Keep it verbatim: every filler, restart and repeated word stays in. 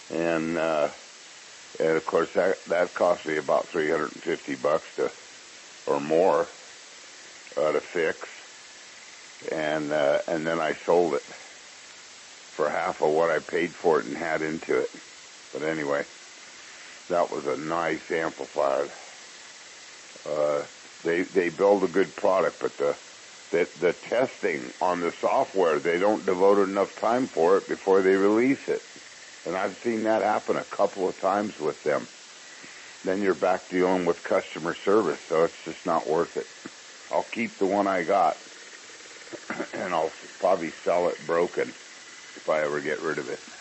and uh, and of course that that cost me about three hundred fifty bucks to or more uh, to fix, and uh, and then I sold it for half of what I paid for it and had into it. But anyway, that was a nice amplifier. Uh, they they build a good product, but the, the the testing on the software, they don't devote enough time for it before they release it. And I've seen that happen a couple of times with them. Then you're back dealing with customer service, so it's just not worth it. I'll keep the one I got, and I'll probably sell it broken if I ever get rid of it.